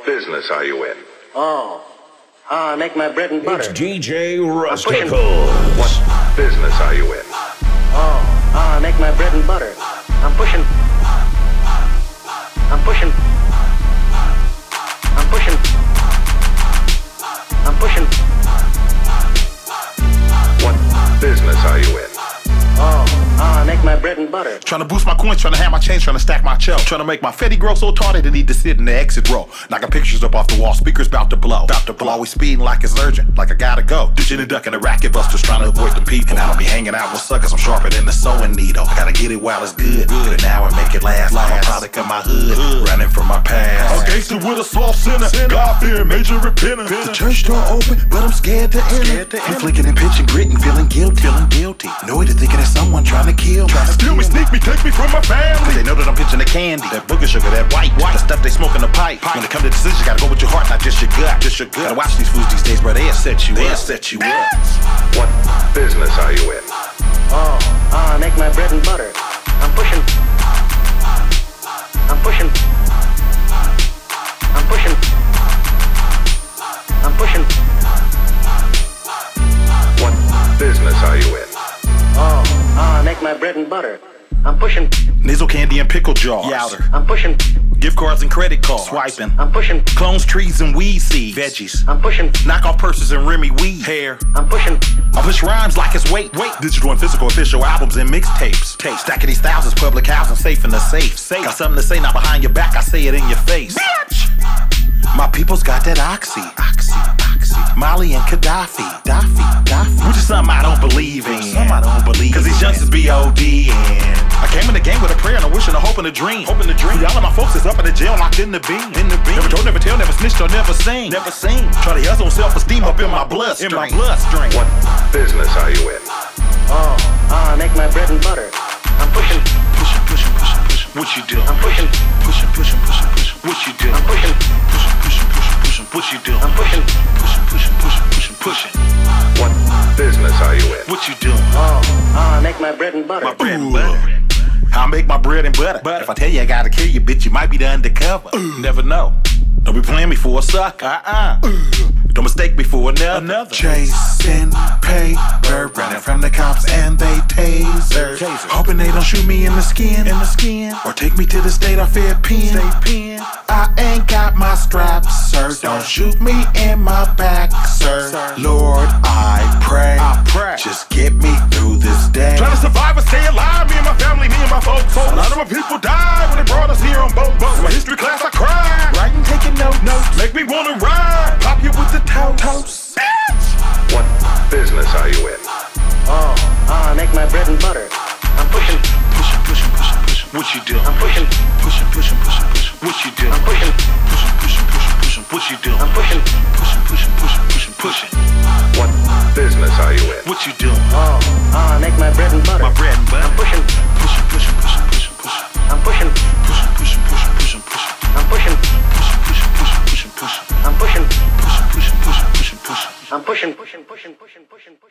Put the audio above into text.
business are you in? I make my bread and butter. It's DJ Rusticles. What business are you in? I make my bread and butter. I'm pushing. I'm pushing. I'm pushing. I'm pushing. What business are you in? I make my bread and butter. Trying to boost my coins, trying to have my change, trying to stack my chill. Trying to make my fetty grow so tall that they need to sit in the exit row. Knocking pictures up off the wall, speakers about to blow. Always speeding like it's urgent, like I gotta go. Ditching and ducking the racket busters, trying to avoid the people. And I don't be hanging out with suckers, I'm sharper than the sewing needle. I gotta get it while it's good, and now I make it last. I'm a product of my hood, running from my past. A gangster with a soft sinner, God-fearing, major repentance. The church door open, but I'm scared to enter. I'm flicking and pitching, gritting, feeling guilty. Know it, thinking it's someone trying to kill me. Steal me, sneak me, take me from my family. Cause they know that I'm pitching the candy, that booger sugar, that white, the stuff they smoke in the pipe. When it comes to decisions, you gotta go with your heart, not just your gut. Gotta watch these fools these days, bro, they'll set you up. What business are you in? I make my bread and butter. I'm pushing. I'm pushing. I'm pushing. I'm pushing. What business are you in? I make my bread and butter. I'm pushing. Nizzle candy and pickle jars. Youter. I'm pushing. Gift cards and credit cards. Swiping. I'm pushing. Clones, trees, and weed seeds. Veggies. I'm pushing. Knock off purses and Remy weed. Hair. I'm pushing. I push rhymes like it's weight. Digital and physical official albums and mixtapes. Stacking these thousands, public housing, safe in the safe. Got something to say, not behind your back, I say it in your face. Bitch! My people's got that oxy. Molly and Gaddafi. Which is something I don't believe in. Cause these youngsters be ODing. I came in the game with a prayer and a wish and a hope and a dream. Y'all of my folks is up in the jail, locked in the beam. Never told, never tell, never snitched or never seen. Try to hustle on self-esteem up in my bloodstream. What business are you in? I make my bread and butter. I'm pushing. What you do? I'm pushing. What you do? I'm pushing. What you do? I'm pushing. Pushing. What business are you in? What you do? I make my bread and butter. My bread and butter. I make my bread and butter. If I tell you I gotta kill you, bitch, you might be the undercover. Never know. Don't be playing me for a sucker. Don't mistake me for another. Chasing paper, running from the cops and they taser. Hoping they don't shoot me in the skin. Or take me to the state of fear pen. I ain't got my straps, sir. Don't shoot me in my back, sir. Lord, I pray. Just get me through this day. Trying to survive and stay alive, me and my family, me and my folks. A lot of my people died when they brought us here on boats. In my history class I cried, Writing, taking notes. make me wanna ride, pop you with the toast. What business are you in? I make my bread and butter. I'm pushing. What you do? I'm pushing. What you do? I'm pushing. What you do? I'm pushing. Pushing. What business are you in? What you do? I make my bread and butter. My bread and butter. I'm pushing. I'm pushing. I'm pushing. I'm pushing. I'm pushing.